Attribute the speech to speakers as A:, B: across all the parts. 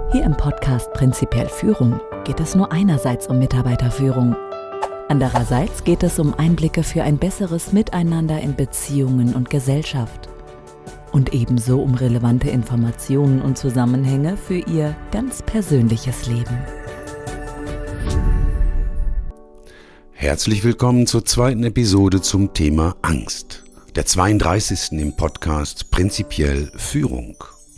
A: Hier im Podcast Prinzipiell Führung geht es nur einerseits um Mitarbeiterführung. Andererseits geht es um Einblicke für ein besseres Miteinander in Beziehungen und Gesellschaft. Und ebenso um relevante Informationen und Zusammenhänge für Ihr ganz persönliches Leben.
B: Herzlich willkommen zur zweiten Episode zum Thema Angst, der 32. im Podcast Prinzipiell Führung.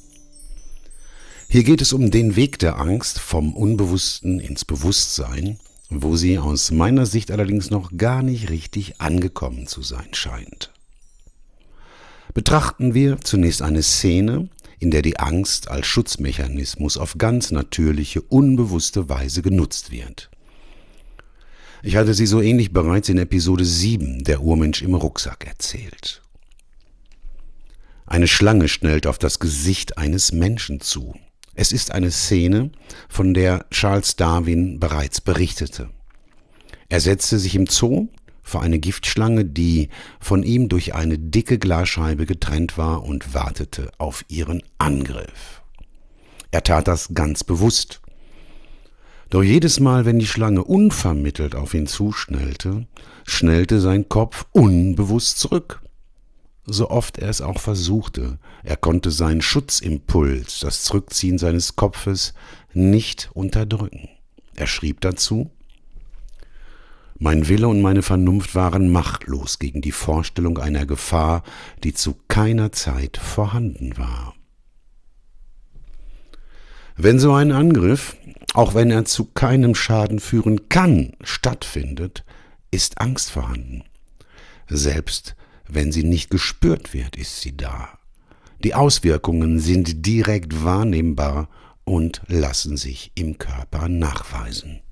B: Hier geht es um den Weg der Angst vom Unbewussten ins Bewusstsein, wo sie aus meiner Sicht allerdings noch gar nicht richtig angekommen zu sein scheint. Betrachten wir zunächst eine Szene, in der die Angst als Schutzmechanismus auf ganz natürliche, unbewusste Weise genutzt wird. Ich hatte sie so ähnlich bereits in Episode 7, der Urmensch im Rucksack, erzählt. Eine Schlange schnellt auf das Gesicht eines Menschen zu. Es ist eine Szene, von der Charles Darwin bereits berichtete. Er setzte sich im Zoo vor eine Giftschlange, die von ihm durch eine dicke Glasscheibe getrennt war, und wartete auf ihren Angriff. Er tat das ganz bewusst. Doch jedes Mal, wenn die Schlange unvermittelt auf ihn zuschnellte, schnellte sein Kopf unbewusst zurück. So oft er es auch versuchte, er konnte seinen Schutzimpuls, das Zurückziehen seines Kopfes, nicht unterdrücken. Er schrieb dazu: Mein Wille und meine Vernunft waren machtlos gegen die Vorstellung einer Gefahr, die zu keiner Zeit vorhanden war. Wenn so ein Angriff, auch wenn er zu keinem Schaden führen kann, stattfindet, ist Angst vorhanden. Selbst wenn sie nicht gespürt wird, ist sie da. Die Auswirkungen sind direkt wahrnehmbar und lassen sich im Körper nachweisen.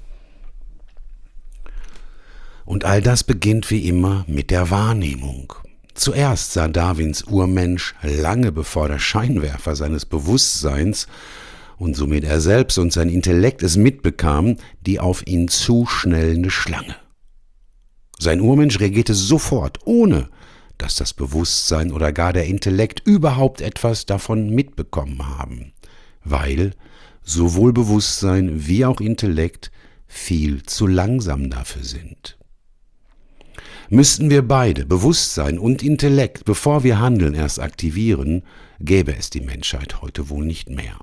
B: Und all das beginnt wie immer mit der Wahrnehmung. Zuerst sah Darwins Urmensch, lange bevor der Scheinwerfer seines Bewusstseins und somit er selbst und sein Intellekt es mitbekamen, die auf ihn zuschnellende Schlange. Sein Urmensch reagierte sofort, ohne dass das Bewusstsein oder gar der Intellekt überhaupt etwas davon mitbekommen haben, weil sowohl Bewusstsein wie auch Intellekt viel zu langsam dafür sind. Müssten wir beide, Bewusstsein und Intellekt, bevor wir handeln, erst aktivieren, gäbe es die Menschheit heute wohl nicht mehr.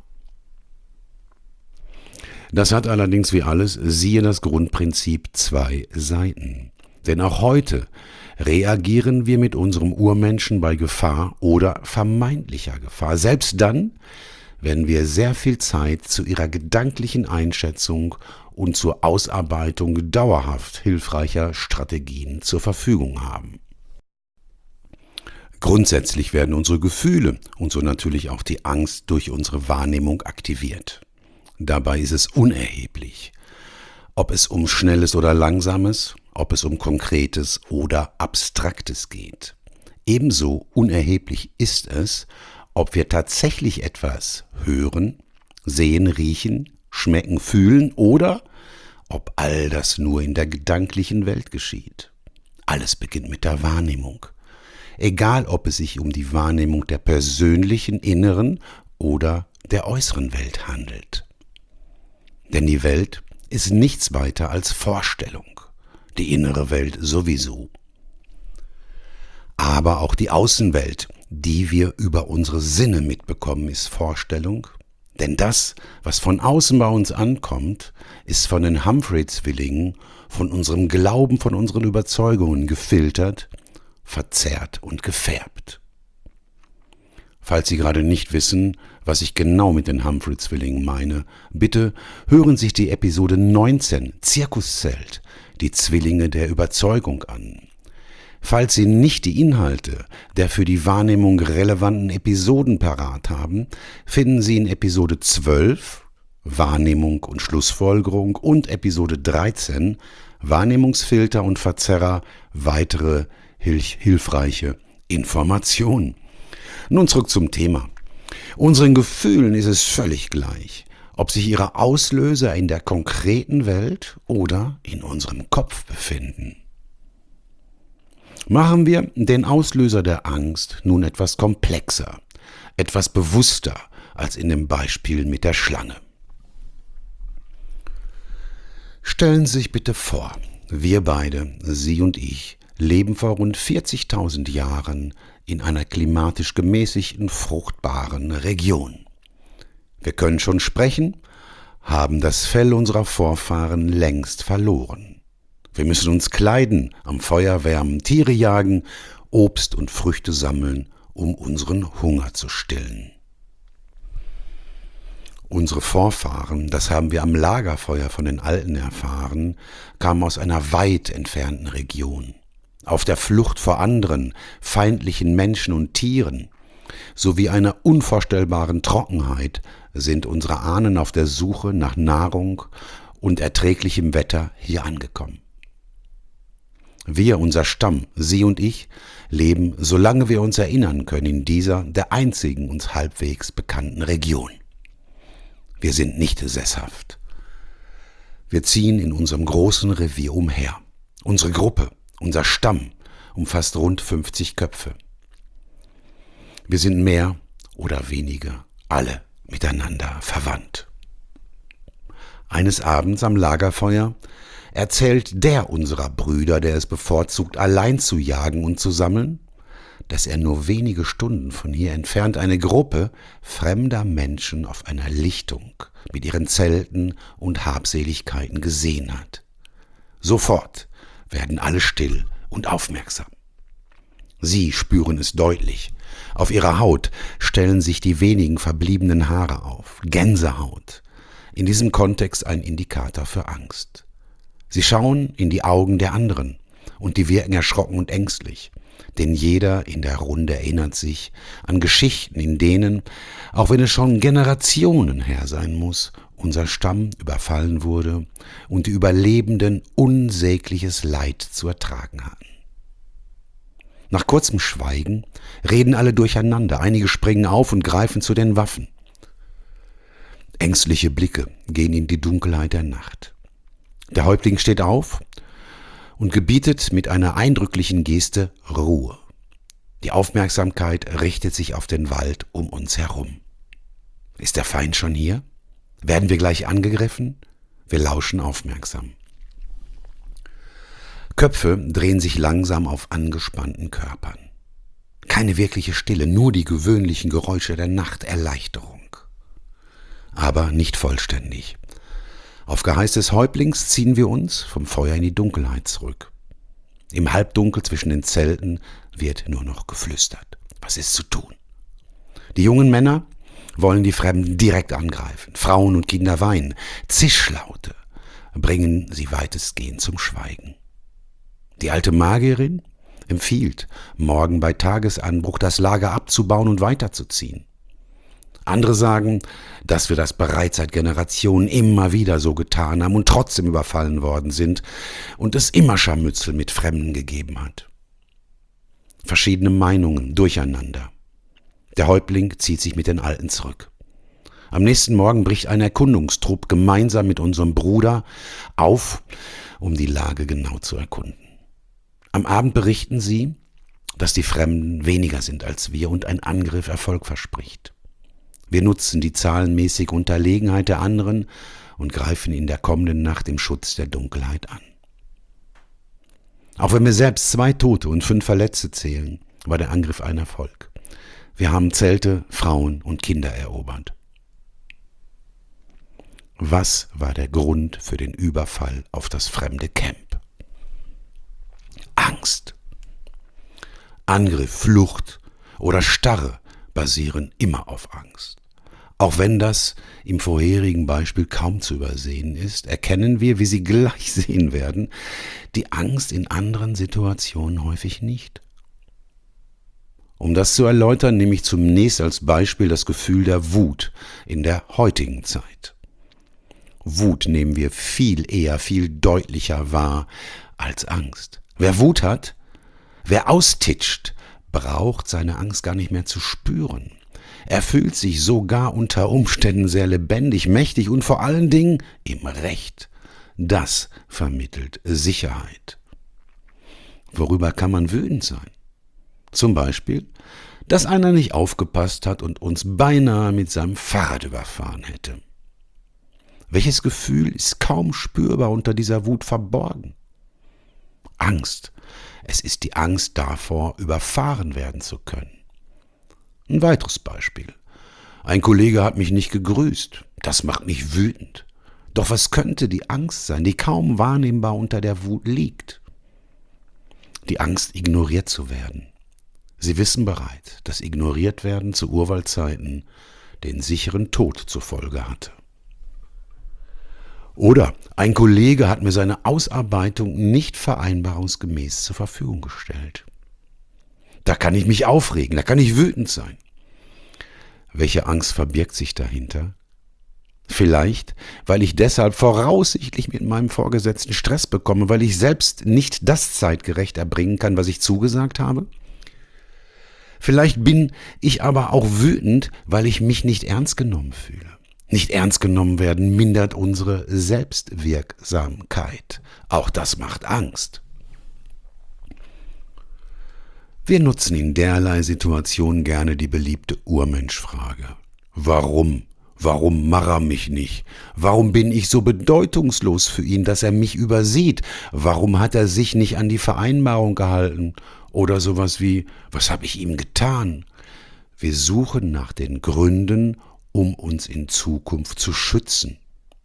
B: Das hat allerdings wie alles, siehe das Grundprinzip, zwei Seiten. Denn auch heute reagieren wir mit unserem Urmenschen bei Gefahr oder vermeintlicher Gefahr. Selbst dann, wenn wir sehr viel Zeit zu ihrer gedanklichen Einschätzung und zur Ausarbeitung dauerhaft hilfreicher Strategien zur Verfügung haben. Grundsätzlich werden unsere Gefühle und so natürlich auch die Angst durch unsere Wahrnehmung aktiviert. Dabei ist es unerheblich, ob es um Schnelles oder Langsames, ob es um Konkretes oder Abstraktes geht. Ebenso unerheblich ist es, ob wir tatsächlich etwas hören, sehen, riechen, schmecken, fühlen oder ob all das nur in der gedanklichen Welt geschieht. Alles beginnt mit der Wahrnehmung. Egal, ob es sich um die Wahrnehmung der persönlichen, inneren oder der äußeren Welt handelt. Denn die Welt ist nichts weiter als Vorstellung. Die innere Welt sowieso. Aber auch die Außenwelt, die wir über unsere Sinne mitbekommen, ist Vorstellung. Denn das, was von außen bei uns ankommt, ist von den Humphrey-Zwillingen, von unserem Glauben, von unseren Überzeugungen gefiltert, verzerrt und gefärbt. Falls Sie gerade nicht wissen, was ich genau mit den Humphrey-Zwillingen meine, bitte hören Sie sich die Episode 19, Zirkuszelt, die Zwillinge der Überzeugung an. Falls Sie nicht die Inhalte der für die Wahrnehmung relevanten Episoden parat haben, finden Sie in Episode 12, Wahrnehmung und Schlussfolgerung, und Episode 13, Wahrnehmungsfilter und Verzerrer, weitere hilfreiche Informationen. Nun zurück zum Thema. Unseren Gefühlen ist es völlig gleich, ob sich ihre Auslöser in der konkreten Welt oder in unserem Kopf befinden. Machen wir den Auslöser der Angst nun etwas komplexer, etwas bewusster, als in dem Beispiel mit der Schlange. Stellen Sie sich bitte vor, wir beide, Sie und ich, leben vor rund 40.000 Jahren in einer klimatisch gemäßigten, fruchtbaren Region. Wir können schon sprechen, haben das Fell unserer Vorfahren längst verloren. Wir müssen uns kleiden, am Feuer wärmen, Tiere jagen, Obst und Früchte sammeln, um unseren Hunger zu stillen. Unsere Vorfahren, das haben wir am Lagerfeuer von den Alten erfahren, kamen aus einer weit entfernten Region. Auf der Flucht vor anderen, feindlichen Menschen und Tieren, sowie einer unvorstellbaren Trockenheit sind unsere Ahnen auf der Suche nach Nahrung und erträglichem Wetter hier angekommen. Wir, unser Stamm, Sie und ich, leben, solange wir uns erinnern können, in dieser, der einzigen uns halbwegs bekannten Region. Wir sind nicht sesshaft. Wir ziehen in unserem großen Revier umher. Unsere Gruppe, unser Stamm, umfasst rund 50 Köpfe. Wir sind mehr oder weniger alle miteinander verwandt. Eines Abends am Lagerfeuer erzählt der unserer Brüder, der es bevorzugt, allein zu jagen und zu sammeln, dass er nur wenige Stunden von hier entfernt eine Gruppe fremder Menschen auf einer Lichtung mit ihren Zelten und Habseligkeiten gesehen hat. Sofort werden alle still und aufmerksam. Sie spüren es deutlich. Auf ihrer Haut stellen sich die wenigen verbliebenen Haare auf. Gänsehaut. In diesem Kontext ein Indikator für Angst. Sie schauen in die Augen der anderen und die wirken erschrocken und ängstlich. Denn jeder in der Runde erinnert sich an Geschichten, in denen, auch wenn es schon Generationen her sein muss, unser Stamm überfallen wurde und die Überlebenden unsägliches Leid zu ertragen hatten. Nach kurzem Schweigen reden alle durcheinander, einige springen auf und greifen zu den Waffen. Ängstliche Blicke gehen in die Dunkelheit der Nacht. Der Häuptling steht auf und gebietet mit einer eindrücklichen Geste Ruhe. Die Aufmerksamkeit richtet sich auf den Wald um uns herum. Ist der Feind schon hier? Werden wir gleich angegriffen? Wir lauschen aufmerksam. Köpfe drehen sich langsam auf angespannten Körpern. Keine wirkliche Stille, nur die gewöhnlichen Geräusche der Nacht, Erleichterung. Aber nicht vollständig. Auf Geheiß des Häuptlings ziehen wir uns vom Feuer in die Dunkelheit zurück. Im Halbdunkel zwischen den Zelten wird nur noch geflüstert. Was ist zu tun? Die jungen Männer wollen die Fremden direkt angreifen. Frauen und Kinder weinen. Zischlaute bringen sie weitestgehend zum Schweigen. Die alte Magierin empfiehlt, morgen bei Tagesanbruch das Lager abzubauen und weiterzuziehen. Andere sagen, dass wir das bereits seit Generationen immer wieder so getan haben und trotzdem überfallen worden sind und es immer Scharmützel mit Fremden gegeben hat. Verschiedene Meinungen durcheinander. Der Häuptling zieht sich mit den Alten zurück. Am nächsten Morgen bricht ein Erkundungstrupp gemeinsam mit unserem Bruder auf, um die Lage genau zu erkunden. Am Abend berichten sie, dass die Fremden weniger sind als wir und ein Angriff Erfolg verspricht. Wir nutzen die zahlenmäßige Unterlegenheit der anderen und greifen in der kommenden Nacht im Schutz der Dunkelheit an. Auch wenn wir selbst 2 Tote und 5 Verletzte zählen, war der Angriff ein Erfolg. Wir haben Zelte, Frauen und Kinder erobert. Was war der Grund für den Überfall auf das fremde Camp? Angst. Angriff, Flucht oder Starre basieren immer auf Angst. Auch wenn das im vorherigen Beispiel kaum zu übersehen ist, erkennen wir, wie Sie gleich sehen werden, die Angst in anderen Situationen häufig nicht. Um das zu erläutern, nehme ich zunächst als Beispiel das Gefühl der Wut in der heutigen Zeit. Wut nehmen wir viel eher, viel deutlicher wahr als Angst. Wer Wut hat, wer austitscht, braucht seine Angst gar nicht mehr zu spüren. Er fühlt sich sogar unter Umständen sehr lebendig, mächtig und vor allen Dingen im Recht. Das vermittelt Sicherheit. Worüber kann man wütend sein? Zum Beispiel, dass einer nicht aufgepasst hat und uns beinahe mit seinem Fahrrad überfahren hätte. Welches Gefühl ist kaum spürbar unter dieser Wut verborgen? Angst. Es ist die Angst davor, überfahren werden zu können. Ein weiteres Beispiel. Ein Kollege hat mich nicht gegrüßt. Das macht mich wütend. Doch was könnte die Angst sein, die kaum wahrnehmbar unter der Wut liegt? Die Angst, ignoriert zu werden. Sie wissen bereits, dass ignoriert werden zu Urwaldzeiten den sicheren Tod zur Folge hatte. Oder ein Kollege hat mir seine Ausarbeitung nicht vereinbarungsgemäß zur Verfügung gestellt. Da kann ich mich aufregen, da kann ich wütend sein. Welche Angst verbirgt sich dahinter? Vielleicht, weil ich deshalb voraussichtlich mit meinem Vorgesetzten Stress bekomme, weil ich selbst nicht das zeitgerecht erbringen kann, was ich zugesagt habe? Vielleicht bin ich aber auch wütend, weil ich mich nicht ernst genommen fühle. Nicht ernst genommen werden mindert unsere Selbstwirksamkeit. Auch das macht Angst. Wir nutzen in derlei Situationen gerne die beliebte Urmenschfrage. Warum? Warum mag er mich nicht? Warum bin ich so bedeutungslos für ihn, dass er mich übersieht? Warum hat er sich nicht an die Vereinbarung gehalten? Oder sowas wie, was habe ich ihm getan? Wir suchen nach den Gründen, um uns in Zukunft zu schützen.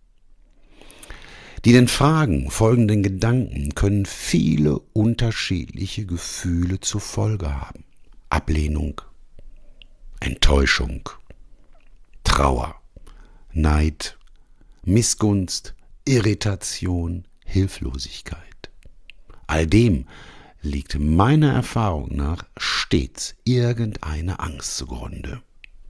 B: Die den Fragen folgenden Gedanken können viele unterschiedliche Gefühle zur Folge haben. Ablehnung, Enttäuschung, Trauer, Neid, Missgunst, Irritation, Hilflosigkeit. All dem liegt meiner Erfahrung nach stets irgendeine Angst zugrunde.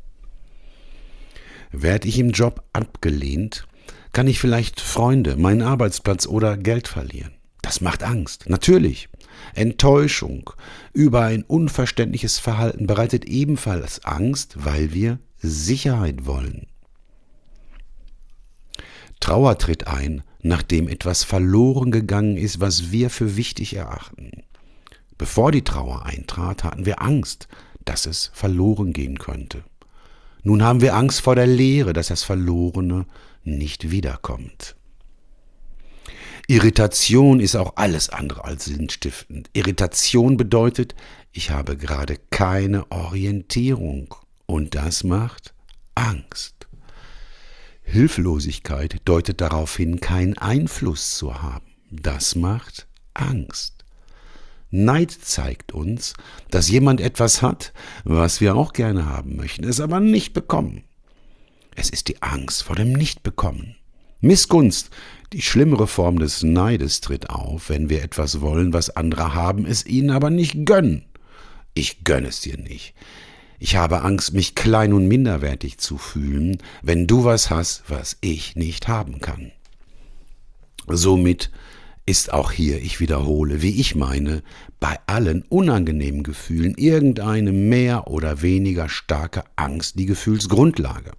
B: Werde ich im Job abgelehnt, kann ich vielleicht Freunde, meinen Arbeitsplatz oder Geld verlieren. Das macht Angst, natürlich. Enttäuschung über ein unverständliches Verhalten bereitet ebenfalls Angst, weil wir Sicherheit wollen. Trauer tritt ein, nachdem etwas verloren gegangen ist, was wir für wichtig erachten. Bevor die Trauer eintrat, hatten wir Angst, dass es verloren gehen könnte. Nun haben wir Angst vor der Leere, dass das Verlorene nicht wiederkommt. Irritation ist auch alles andere als sinnstiftend. Irritation bedeutet, ich habe gerade keine Orientierung und das macht Angst. Hilflosigkeit deutet darauf hin, keinen Einfluss zu haben. Das macht Angst. Neid zeigt uns, dass jemand etwas hat, was wir auch gerne haben möchten, es aber nicht bekommen. Es ist die Angst vor dem Nichtbekommen. Missgunst, die schlimmere Form des Neides, tritt auf, wenn wir etwas wollen, was andere haben, es ihnen aber nicht gönnen. Ich gönne es dir nicht. Ich habe Angst, mich klein und minderwertig zu fühlen, wenn du was hast, was ich nicht haben kann. Somit ist auch hier, ich wiederhole, wie ich meine, bei allen unangenehmen Gefühlen irgendeine mehr oder weniger starke Angst die Gefühlsgrundlage.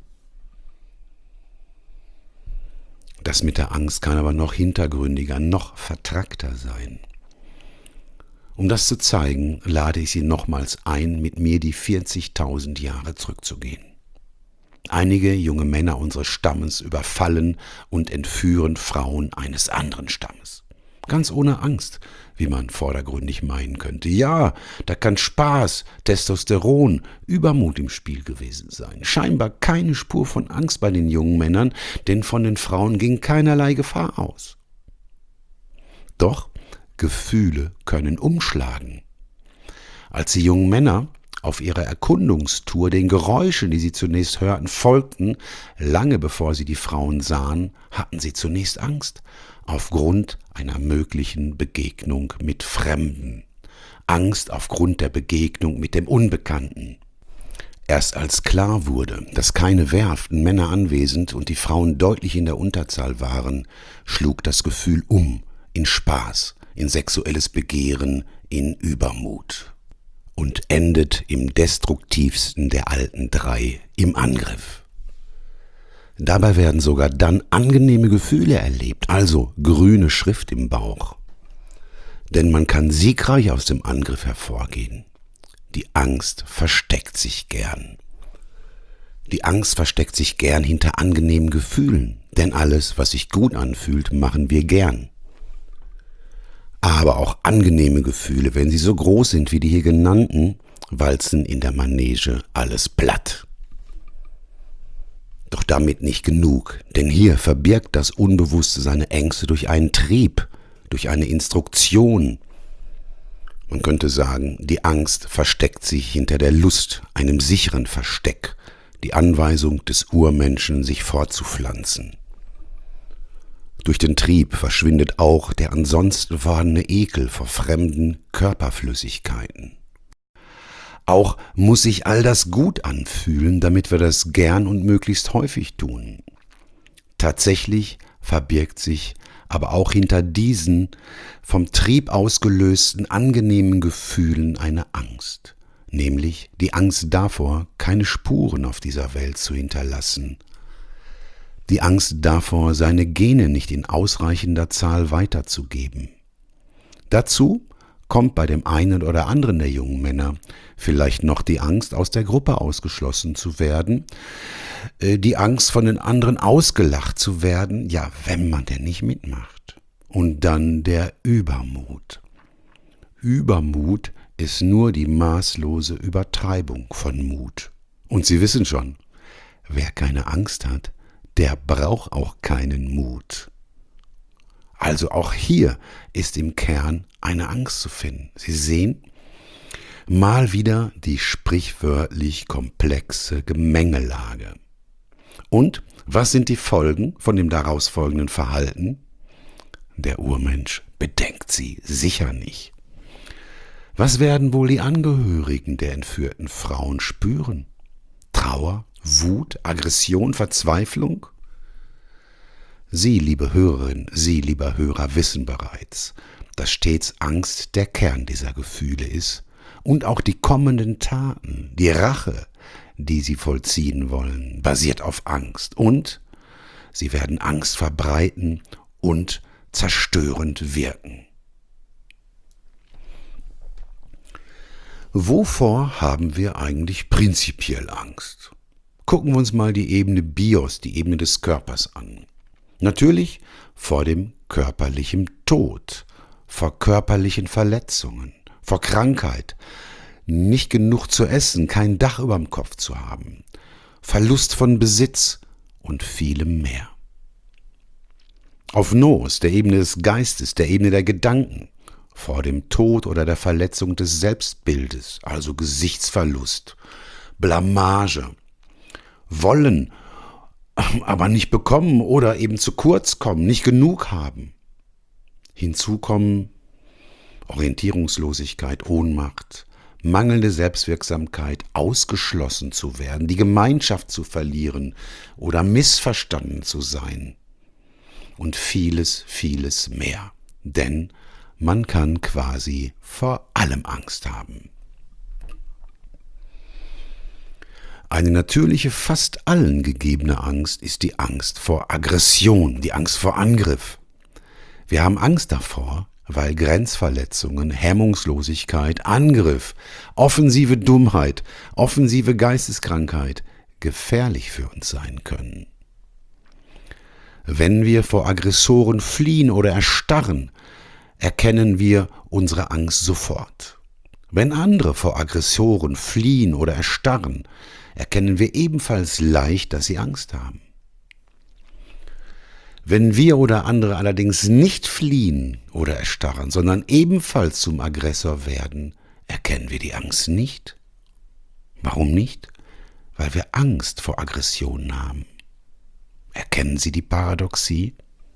B: Das mit der Angst kann aber noch hintergründiger, noch vertrackter sein. Um das zu zeigen, lade ich Sie nochmals ein, mit mir die 40.000 Jahre zurückzugehen. Einige junge Männer unseres Stammes überfallen und entführen Frauen eines anderen Stammes. Ganz ohne Angst, wie man vordergründig meinen könnte. Ja, da kann Spaß, Testosteron, Übermut im Spiel gewesen sein. Scheinbar keine Spur von Angst bei den jungen Männern, denn von den Frauen ging keinerlei Gefahr aus. Doch Gefühle können umschlagen. Als die jungen Männer auf ihrer Erkundungstour den Geräuschen, die sie zunächst hörten, folgten, lange bevor sie die Frauen sahen, hatten sie zunächst Angst, aufgrund einer möglichen Begegnung mit Fremden. Angst aufgrund der Begegnung mit dem Unbekannten. Erst als klar wurde, dass keine wehrhaften Männer anwesend und die Frauen deutlich in der Unterzahl waren, schlug das Gefühl um in Spaß, in sexuelles Begehren, in Übermut und endet im destruktivsten der alten drei, im Angriff. Dabei werden sogar dann angenehme Gefühle erlebt, also grüne Schrift im Bauch. Denn man kann siegreich aus dem Angriff hervorgehen. Die Angst versteckt sich gern. Die Angst versteckt sich gern hinter angenehmen Gefühlen, denn alles, was sich gut anfühlt, machen wir gern. Aber auch angenehme Gefühle, wenn sie so groß sind wie die hier genannten, walzen in der Manege alles platt. Doch damit nicht genug, denn hier verbirgt das Unbewusste seine Ängste durch einen Trieb, durch eine Instruktion. Man könnte sagen, die Angst versteckt sich hinter der Lust, einem sicheren Versteck, die Anweisung des Urmenschen, sich fortzupflanzen. Durch den Trieb verschwindet auch der ansonsten vorhandene Ekel vor fremden Körperflüssigkeiten. Auch muss sich all das gut anfühlen, damit wir das gern und möglichst häufig tun. Tatsächlich verbirgt sich aber auch hinter diesen vom Trieb ausgelösten angenehmen Gefühlen eine Angst, nämlich die Angst davor, keine Spuren auf dieser Welt zu hinterlassen. Die Angst davor, seine Gene nicht in ausreichender Zahl weiterzugeben. Dazu kommt bei dem einen oder anderen der jungen Männer vielleicht noch die Angst, aus der Gruppe ausgeschlossen zu werden, die Angst, von den anderen ausgelacht zu werden, ja, wenn man denn nicht mitmacht. Und dann der Übermut. Übermut ist nur die maßlose Übertreibung von Mut. Und Sie wissen schon, wer keine Angst hat, der braucht auch keinen Mut. Also auch hier ist im Kern eine Angst zu finden. Sie sehen mal wieder die sprichwörtlich komplexe Gemengelage. Und was sind die Folgen von dem daraus folgenden Verhalten? Der Urmensch bedenkt sie sicher nicht. Was werden wohl die Angehörigen der entführten Frauen spüren? Trauer, Wut, Aggression, Verzweiflung? Sie, liebe Hörerin, Sie, lieber Hörer, wissen bereits, dass stets Angst der Kern dieser Gefühle ist und auch die kommenden Taten, die Rache, die Sie vollziehen wollen, basiert auf Angst und sie werden Angst verbreiten und zerstörend wirken. Wovor haben wir eigentlich prinzipiell Angst? Gucken wir uns mal die Ebene Bios, die Ebene des Körpers an. Natürlich vor dem körperlichen Tod, vor körperlichen Verletzungen, vor Krankheit, nicht genug zu essen, kein Dach über dem Kopf zu haben, Verlust von Besitz und vielem mehr. Auf Nous, der Ebene des Geistes, der Ebene der Gedanken, vor dem Tod oder der Verletzung des Selbstbildes, also Gesichtsverlust, Blamage, wollen, aber nicht bekommen oder eben zu kurz kommen, nicht genug haben. Hinzu kommen Orientierungslosigkeit, Ohnmacht, mangelnde Selbstwirksamkeit, ausgeschlossen zu werden, die Gemeinschaft zu verlieren oder missverstanden zu sein und vieles, vieles mehr. Denn man kann quasi vor allem Angst haben. Eine natürliche, fast allen gegebene Angst ist die Angst vor Aggression, die Angst vor Angriff. Wir haben Angst davor, weil Grenzverletzungen, Hemmungslosigkeit, Angriff, offensive Dummheit, offensive Geisteskrankheit gefährlich für uns sein können. Wenn wir vor Aggressoren fliehen oder erstarren, erkennen wir unsere Angst sofort. Wenn andere vor Aggressoren fliehen oder erstarren, erkennen wir ebenfalls leicht, dass sie Angst haben. Wenn wir oder andere allerdings nicht fliehen oder erstarren, sondern ebenfalls zum Aggressor werden, erkennen wir die Angst nicht. Warum nicht? Weil wir Angst vor Aggressionen haben. Erkennen Sie die Paradoxie?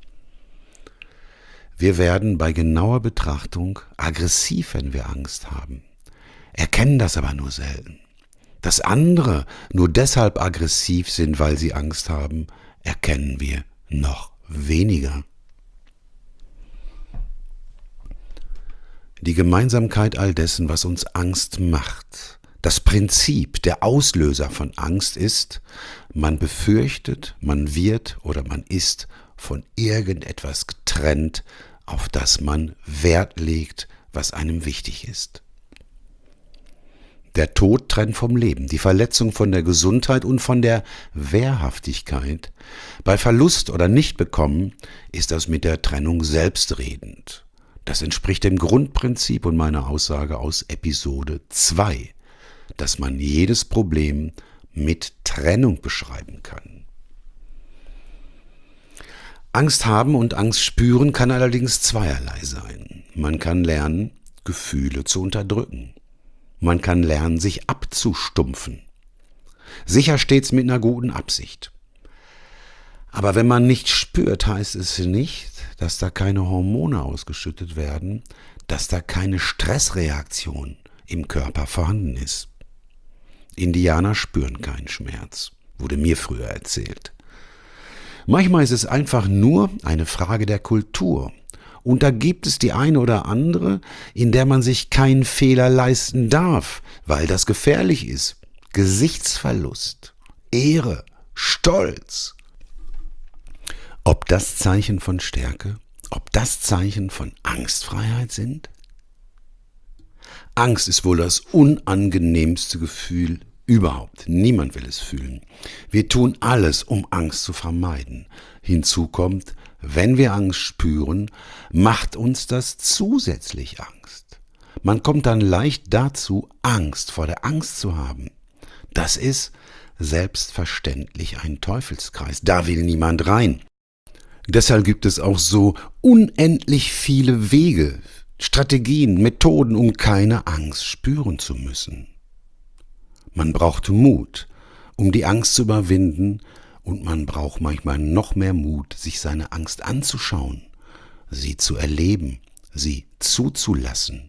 B: Wir werden bei genauer Betrachtung aggressiv, wenn wir Angst haben, erkennen das aber nur selten. Dass andere nur deshalb aggressiv sind, weil sie Angst haben, erkennen wir noch weniger. Die Gemeinsamkeit all dessen, was uns Angst macht, das Prinzip, der Auslöser von Angst ist, man befürchtet, man wird oder man ist von irgendetwas getrennt, auf das man Wert legt, was einem wichtig ist. Der Tod trennt vom Leben, die Verletzung von der Gesundheit und von der Wehrhaftigkeit. Bei Verlust oder Nichtbekommen ist das mit der Trennung selbstredend. Das entspricht dem Grundprinzip und meiner Aussage aus Episode 2, dass man jedes Problem mit Trennung beschreiben kann. Angst haben und Angst spüren kann allerdings zweierlei sein. Man kann lernen, Gefühle zu unterdrücken. Man kann lernen, sich abzustumpfen. Sicher stets mit einer guten Absicht. Aber wenn man nicht spürt, heißt es nicht, dass da keine Hormone ausgeschüttet werden, dass da keine Stressreaktion im Körper vorhanden ist. Indianer spüren keinen Schmerz, wurde mir früher erzählt. Manchmal ist es einfach nur eine Frage der Kultur. Und da gibt es die eine oder andere, in der man sich keinen Fehler leisten darf, weil das gefährlich ist. Gesichtsverlust, Ehre, Stolz. Ob das Zeichen von Stärke, ob das Zeichen von Angstfreiheit sind? Angst ist wohl das unangenehmste Gefühl überhaupt. Niemand will es fühlen. Wir tun alles, um Angst zu vermeiden. Hinzu kommt, wenn wir Angst spüren, macht uns das zusätzlich Angst. Man kommt dann leicht dazu, Angst vor der Angst zu haben. Das ist selbstverständlich ein Teufelskreis. Da will niemand rein. Deshalb gibt es auch so unendlich viele Wege, Strategien, Methoden, um keine Angst spüren zu müssen. Man braucht Mut, um die Angst zu überwinden, und man braucht manchmal noch mehr Mut, sich seine Angst anzuschauen, sie zu erleben, sie zuzulassen.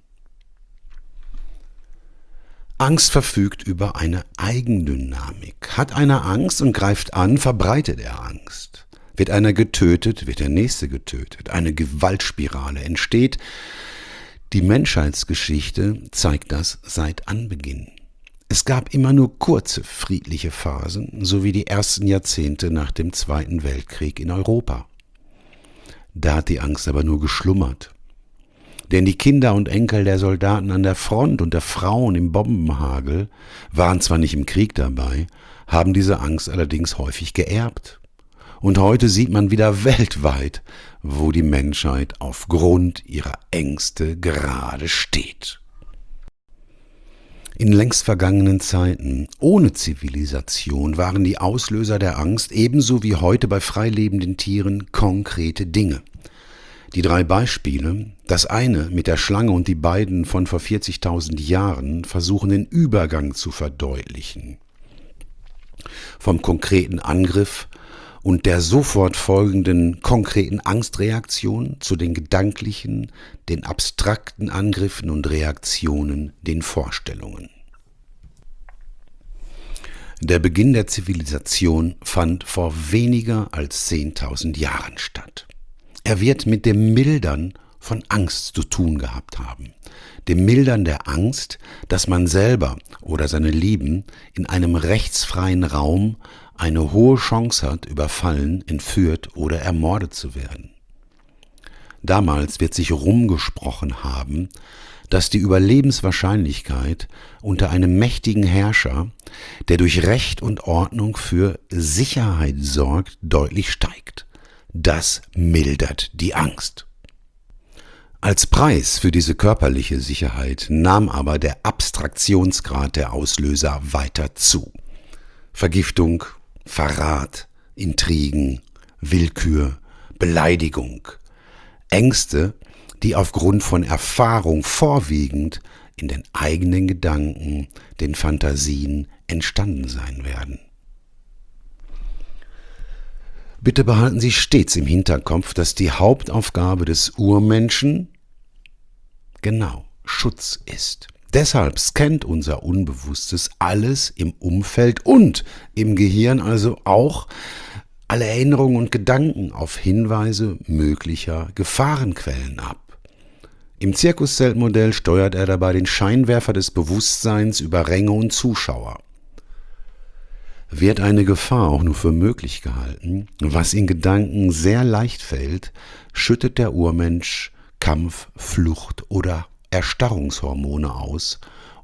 B: Angst verfügt über eine Eigendynamik. Hat einer Angst und greift an, verbreitet er Angst. Wird einer getötet, wird der Nächste getötet. Eine Gewaltspirale entsteht. Die Menschheitsgeschichte zeigt das seit Anbeginn. Es gab immer nur kurze, friedliche Phasen, sowie die ersten Jahrzehnte nach dem Zweiten Weltkrieg in Europa. Da hat die Angst aber nur geschlummert. Denn die Kinder und Enkel der Soldaten an der Front und der Frauen im Bombenhagel waren zwar nicht im Krieg dabei, haben diese Angst allerdings häufig geerbt. Und heute sieht man wieder weltweit, wo die Menschheit aufgrund ihrer Ängste gerade steht. In längst vergangenen Zeiten, ohne Zivilisation, waren die Auslöser der Angst ebenso wie heute bei freilebenden Tieren konkrete Dinge. Die 3 Beispiele, das eine mit der Schlange und die beiden von vor 40.000 Jahren, versuchen den Übergang zu verdeutlichen. Vom konkreten Angriff und der sofort folgenden konkreten Angstreaktion zu den gedanklichen, den abstrakten Angriffen und Reaktionen, den Vorstellungen. Der Beginn der Zivilisation fand vor weniger als 10.000 Jahren statt. Er wird mit dem Mildern von Angst zu tun gehabt haben. Dem Mildern der Angst, dass man selber oder seine Lieben in einem rechtsfreien Raum eine hohe Chance hat, überfallen, entführt oder ermordet zu werden. Damals wird sich rumgesprochen haben, dass die Überlebenswahrscheinlichkeit unter einem mächtigen Herrscher, der durch Recht und Ordnung für Sicherheit sorgt, deutlich steigt. Das mildert die Angst. Als Preis für diese körperliche Sicherheit nahm aber der Abstraktionsgrad der Auslöser weiter zu. Vergiftung, Verrat, Intrigen, Willkür, Beleidigung, Ängste, die aufgrund von Erfahrung vorwiegend in den eigenen Gedanken, den Fantasien entstanden sein werden. Bitte behalten Sie stets im Hinterkopf, dass die Hauptaufgabe des Urmenschen Schutz ist. Deshalb scannt unser Unbewusstes alles im Umfeld und im Gehirn, also auch alle Erinnerungen und Gedanken auf Hinweise möglicher Gefahrenquellen ab. Im Zirkuszeltmodell steuert er dabei den Scheinwerfer des Bewusstseins über Ränge und Zuschauer. Wird eine Gefahr auch nur für möglich gehalten, was in Gedanken sehr leicht fällt, schüttet der Urmensch Kampf-, Flucht- oder Erstarrungshormone aus,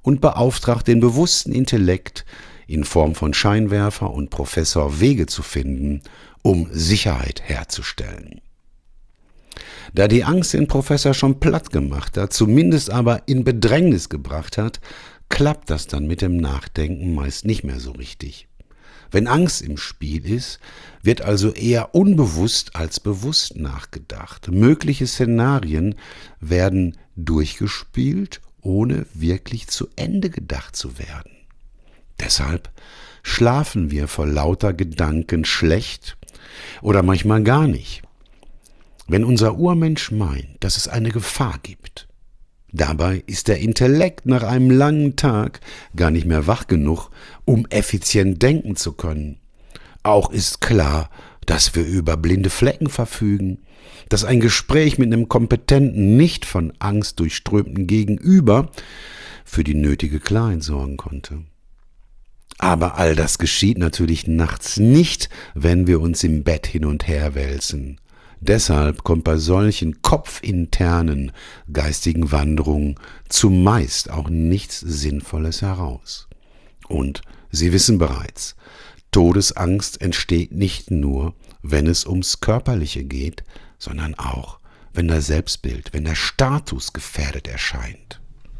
B: und beauftragt den bewussten Intellekt in Form von Scheinwerfer und Professor Wege zu finden, um Sicherheit herzustellen. Da die Angst den Professor schon platt gemacht hat, zumindest aber in Bedrängnis gebracht hat, klappt das dann mit dem Nachdenken meist nicht mehr so richtig. Wenn Angst im Spiel ist, wird also eher unbewusst als bewusst nachgedacht. Mögliche Szenarien werden durchgespielt, ohne wirklich zu Ende gedacht zu werden. Deshalb schlafen wir vor lauter Gedanken schlecht oder manchmal gar nicht. Wenn unser Urmensch meint, dass es eine Gefahr gibt, dabei ist der Intellekt nach einem langen Tag gar nicht mehr wach genug, um effizient denken zu können. Auch ist klar, dass wir über blinde Flecken verfügen, dass ein Gespräch mit einem kompetenten, nicht von Angst durchströmten Gegenüber für die nötige Klarheit sorgen konnte. Aber all das geschieht natürlich nachts nicht, wenn wir uns im Bett hin und her wälzen. Deshalb kommt bei solchen kopfinternen geistigen Wanderungen zumeist auch nichts Sinnvolles heraus. Und Sie wissen bereits, Todesangst entsteht nicht nur, wenn es ums Körperliche geht, sondern auch, wenn das Selbstbild, wenn der Status gefährdet erscheint.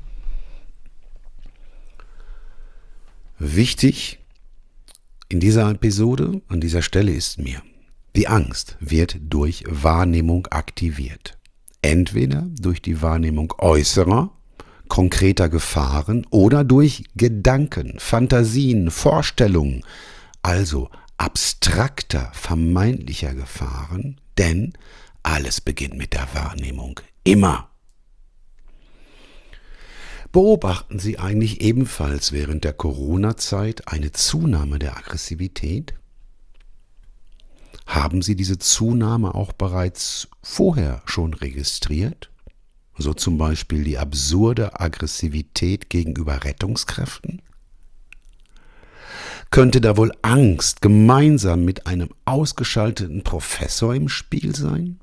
B: Wichtig in dieser Episode, an dieser Stelle ist mir: Die Angst wird durch Wahrnehmung aktiviert. Entweder durch die Wahrnehmung äußerer, konkreter Gefahren oder durch Gedanken, Fantasien, Vorstellungen, also abstrakter, vermeintlicher Gefahren, denn alles beginnt mit der Wahrnehmung. Immer. Beobachten Sie eigentlich ebenfalls während der Corona-Zeit eine Zunahme der Aggressivität? Haben Sie diese Zunahme auch bereits vorher schon registriert? So zum Beispiel die absurde Aggressivität gegenüber Rettungskräften? Könnte da wohl Angst gemeinsam mit einem ausgeschalteten Professor im Spiel sein?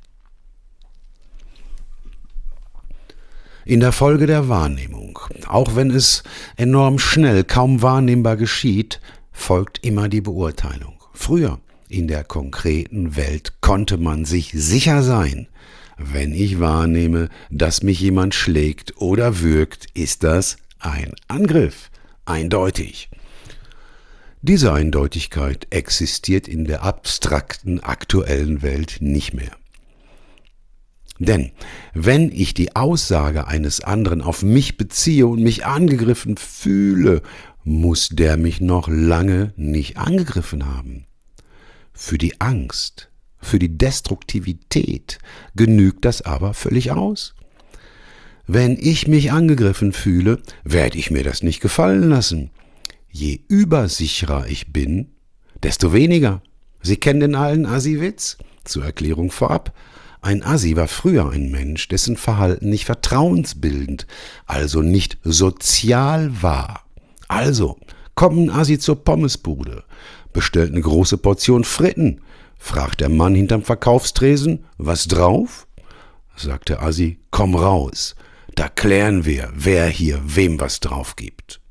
B: In der Folge der Wahrnehmung, auch wenn es enorm schnell, kaum wahrnehmbar geschieht, folgt immer die Beurteilung. Früher in der konkreten Welt konnte man sich sicher sein: Wenn ich wahrnehme, dass mich jemand schlägt oder würgt, ist das ein Angriff. Eindeutig. Diese Eindeutigkeit existiert in der abstrakten, aktuellen Welt nicht mehr. Denn wenn ich die Aussage eines anderen auf mich beziehe und mich angegriffen fühle, muss der mich noch lange nicht angegriffen haben. Für die Angst, für die Destruktivität genügt das aber völlig aus. Wenn ich mich angegriffen fühle, werde ich mir das nicht gefallen lassen. Je übersicherer ich bin, desto weniger. Sie kennen den alten Assi-Witz? Zur Erklärung vorab: Ein Assi war früher ein Mensch, dessen Verhalten nicht vertrauensbildend, also nicht sozial war. Also kommt ein Assi zur Pommesbude, bestellt eine große Portion Fritten, fragt der Mann hinterm Verkaufstresen: Was drauf? Sagt der Assi: Komm raus, da klären wir, wer hier wem was drauf gibt.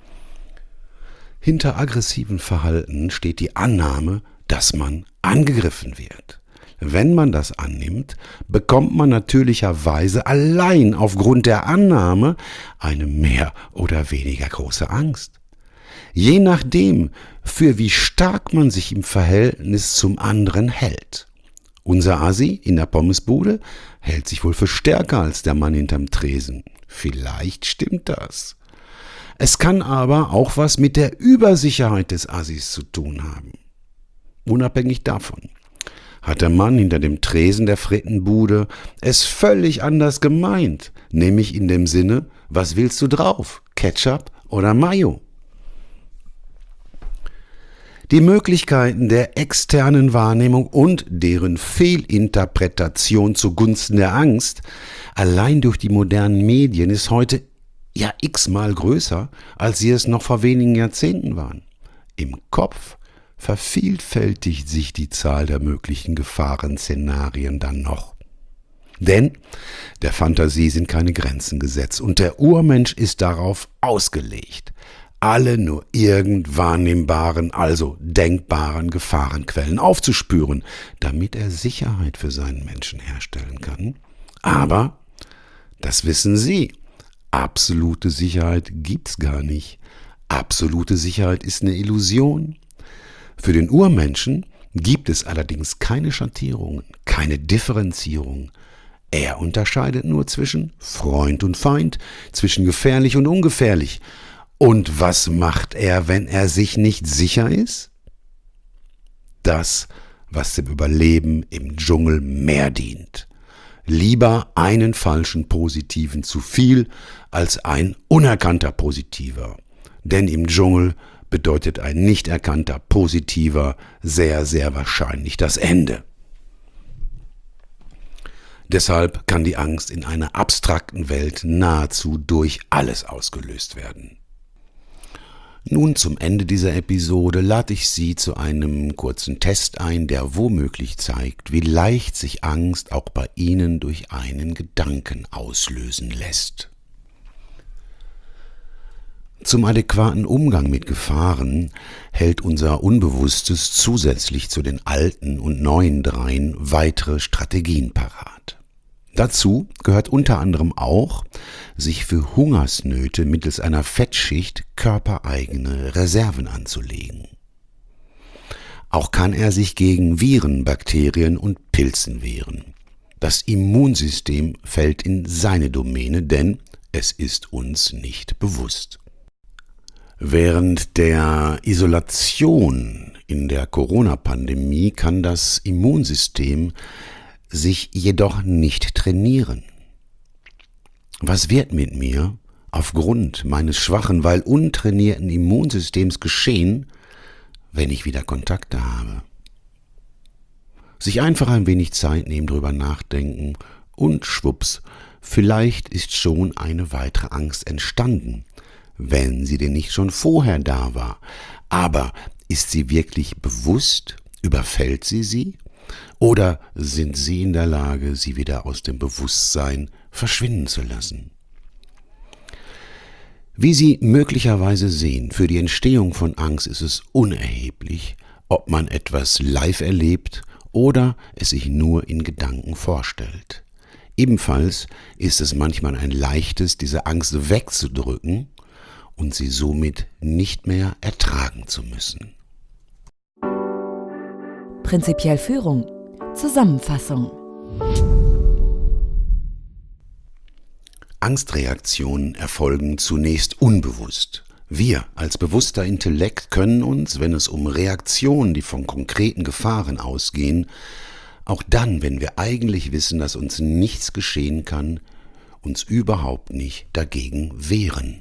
B: Hinter aggressivem Verhalten steht die Annahme, dass man angegriffen wird. Wenn man das annimmt, bekommt man natürlicherweise allein aufgrund der Annahme eine mehr oder weniger große Angst. Je nachdem, für wie stark man sich im Verhältnis zum anderen hält. Unser Assi in der Pommesbude hält sich wohl für stärker als der Mann hinterm Tresen. Vielleicht stimmt das. Es kann aber auch was mit der Übersicherheit des Assis zu tun haben. Unabhängig davon hat der Mann hinter dem Tresen der Frittenbude es völlig anders gemeint, nämlich in dem Sinne: Was willst du drauf? Ketchup oder Mayo? Die Möglichkeiten der externen Wahrnehmung und deren Fehlinterpretation zugunsten der Angst allein durch die modernen Medien ist heute ja x-mal größer, als sie es noch vor wenigen Jahrzehnten waren. Im Kopf vervielfältigt sich die Zahl der möglichen Gefahrenszenarien dann noch. Denn der Fantasie sind keine Grenzen gesetzt und der Urmensch ist darauf ausgelegt, alle nur irgend wahrnehmbaren, also denkbaren Gefahrenquellen aufzuspüren, damit er Sicherheit für seinen Menschen herstellen kann. Aber, das wissen Sie, absolute Sicherheit gibt's gar nicht. Absolute Sicherheit ist eine Illusion. Für den Urmenschen gibt es allerdings keine Schattierungen, keine Differenzierung. Er unterscheidet nur zwischen Freund und Feind, zwischen gefährlich und ungefährlich. Und was macht er, wenn er sich nicht sicher ist? Das, was dem Überleben im Dschungel mehr dient. Lieber einen falschen Positiven zu viel als ein unerkannter Positiver. Denn im Dschungel bedeutet ein nicht erkannter Positiver sehr, sehr wahrscheinlich das Ende. Deshalb kann die Angst in einer abstrakten Welt nahezu durch alles ausgelöst werden. Nun zum Ende dieser Episode lade ich Sie zu einem kurzen Test ein, der womöglich zeigt, wie leicht sich Angst auch bei Ihnen durch einen Gedanken auslösen lässt. Zum adäquaten Umgang mit Gefahren hält unser Unbewusstes zusätzlich zu den alten und neuen dreien weitere Strategien parat. Dazu gehört unter anderem auch, sich für Hungersnöte mittels einer Fettschicht körpereigene Reserven anzulegen. Auch kann er sich gegen Viren, Bakterien und Pilzen wehren. Das Immunsystem fällt in seine Domäne, denn es ist uns nicht bewusst. Während der Isolation in der Corona-Pandemie kann das Immunsystem sich jedoch nicht trainieren. Was wird mit mir aufgrund meines schwachen, weil untrainierten Immunsystems geschehen, wenn ich wieder Kontakte habe? Sich einfach ein wenig Zeit nehmen, drüber nachdenken und schwupps, vielleicht ist schon eine weitere Angst entstanden, wenn sie denn nicht schon vorher da war. Aber ist sie wirklich bewusst? Überfällt sie? Oder sind Sie in der Lage, sie wieder aus dem Bewusstsein verschwinden zu lassen? Wie Sie möglicherweise sehen, für die Entstehung von Angst ist es unerheblich, ob man etwas live erlebt oder es sich nur in Gedanken vorstellt. Ebenfalls ist es manchmal ein leichtes, diese Angst wegzudrücken und sie somit nicht mehr ertragen zu müssen.
A: Prinzipiell Führung. Zusammenfassung.
B: Angstreaktionen erfolgen zunächst unbewusst. Wir als bewusster Intellekt können uns, wenn es um Reaktionen, die von konkreten Gefahren ausgehen, auch dann, wenn wir eigentlich wissen, dass uns nichts geschehen kann, uns überhaupt nicht dagegen wehren.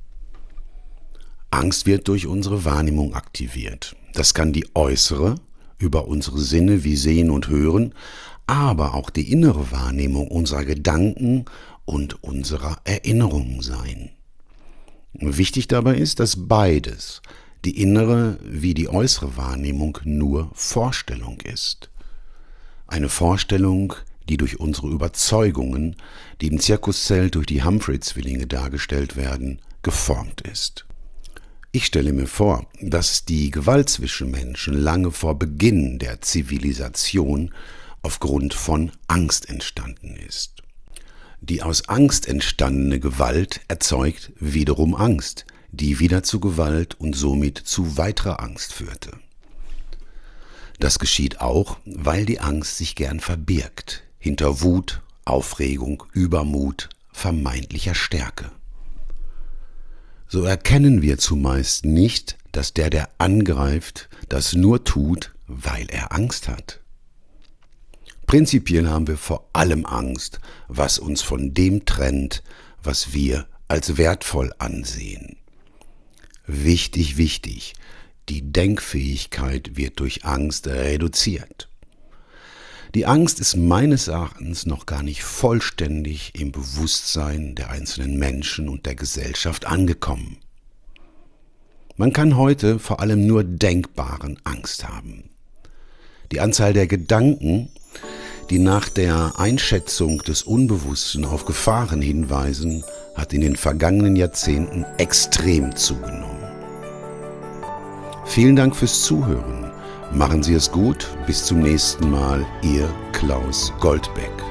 B: Angst wird durch unsere Wahrnehmung aktiviert. Das kann die äußere, über unsere Sinne wie Sehen und Hören, aber auch die innere Wahrnehmung unserer Gedanken und unserer Erinnerungen sein. Wichtig dabei ist, dass beides, die innere wie die äußere Wahrnehmung, nur Vorstellung ist. Eine Vorstellung, die durch unsere Überzeugungen, die im Zirkuszelt durch die Humphrey-Zwillinge dargestellt werden, geformt ist. Ich stelle mir vor, dass die Gewalt zwischen Menschen lange vor Beginn der Zivilisation aufgrund von Angst entstanden ist. Die aus Angst entstandene Gewalt erzeugt wiederum Angst, die wieder zu Gewalt und somit zu weiterer Angst führte. Das geschieht auch, weil die Angst sich gern verbirgt, hinter Wut, Aufregung, Übermut, vermeintlicher Stärke. So erkennen wir zumeist nicht, dass der angreift, das nur tut, weil er Angst hat. Prinzipiell haben wir vor allem Angst, was uns von dem trennt, was wir als wertvoll ansehen. Wichtig, die Denkfähigkeit wird durch Angst reduziert. Die Angst ist meines Erachtens noch gar nicht vollständig im Bewusstsein der einzelnen Menschen und der Gesellschaft angekommen. Man kann heute vor allem nur denkbaren Angst haben. Die Anzahl der Gedanken, die nach der Einschätzung des Unbewussten auf Gefahren hinweisen, hat in den vergangenen Jahrzehnten extrem zugenommen. Vielen Dank fürs Zuhören. Machen Sie es gut. Bis zum nächsten Mal. Ihr Klaus Goldbeck.